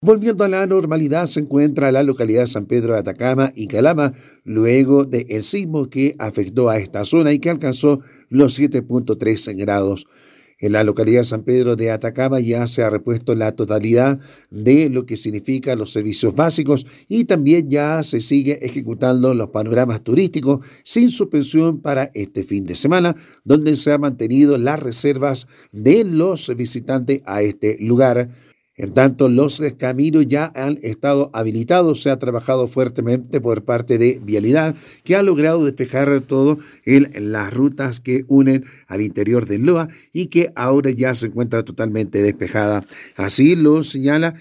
Volviendo a la normalidad, se encuentra la localidad de San Pedro de Atacama y Calama, luego del sismo que afectó a esta zona y que alcanzó los 7.3 grados. En la localidad de San Pedro de Atacama ya se ha repuesto la totalidad de lo que significa los servicios básicos y también ya se sigue ejecutando los panoramas turísticos sin suspensión para este fin de semana, donde se han mantenido las reservas de los visitantes a este lugar. En tanto, los caminos ya han estado habilitados, se ha trabajado fuertemente por parte de Vialidad, que ha logrado despejar todo en las rutas que unen al interior del Loa y que ahora ya se encuentra totalmente despejada. Así lo señala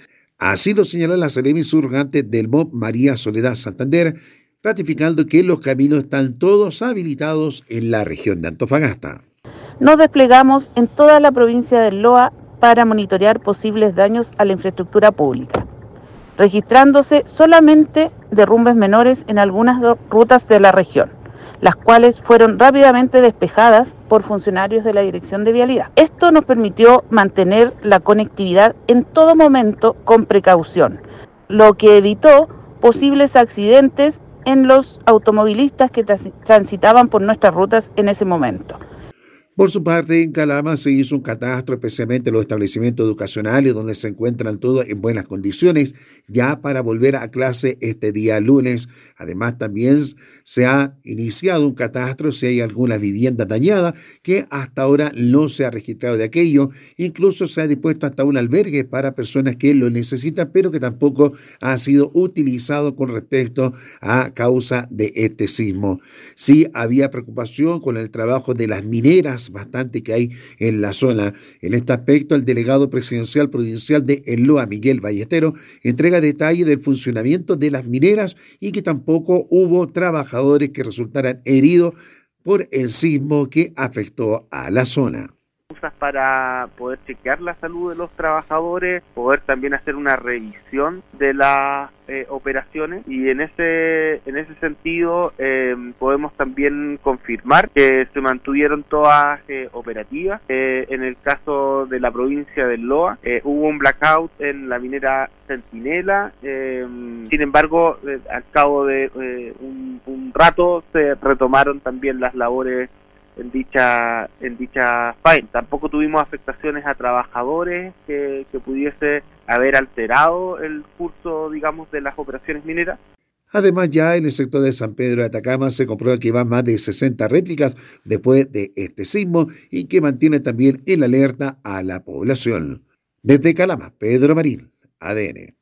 la Seremi Surgante del MOB María Soledad Santander, ratificando que los caminos están todos habilitados en la región de Antofagasta. Nos desplegamos en toda la provincia del Loa para monitorear posibles daños a la infraestructura pública, registrándose solamente derrumbes menores en algunas rutas de la región, las cuales fueron rápidamente despejadas por funcionarios de la Dirección de Vialidad. Esto nos permitió mantener la conectividad en todo momento con precaución, lo que evitó posibles accidentes en los automovilistas que transitaban por nuestras rutas en ese momento. Por su parte, en Calama se hizo un catastro, especialmente los establecimientos educacionales, donde se encuentran todos en buenas condiciones, ya para volver a clase este día lunes. Además, también se ha iniciado un catastro si hay alguna vivienda dañada, que hasta ahora no se ha registrado de aquello. Incluso se ha dispuesto hasta un albergue para personas que lo necesitan, pero que tampoco ha sido utilizado con respecto a causa de este sismo. Sí había preocupación con el trabajo de las mineras, bastante que hay en la zona. En este aspecto, el delegado presidencial provincial de El Loa, Miguel Ballestero, entrega detalles del funcionamiento de las mineras y que tampoco hubo trabajadores que resultaran heridos por el sismo que afectó a la zona. Para poder chequear la salud de los trabajadores, poder también hacer una revisión de las operaciones, y en ese sentido podemos también confirmar que se mantuvieron todas operativas. En el caso de la provincia del Loa hubo un blackout en la minera Centinela, sin embargo al cabo de un rato se retomaron también las labores en dicha faena. Tampoco tuvimos afectaciones a trabajadores que pudiese haber alterado el curso, digamos, de las operaciones mineras. Además, ya en el sector de San Pedro de Atacama se comprueba que van más de 60 réplicas después de este sismo y que mantiene también en alerta a la población. Desde Calama, Pedro Marín, ADN.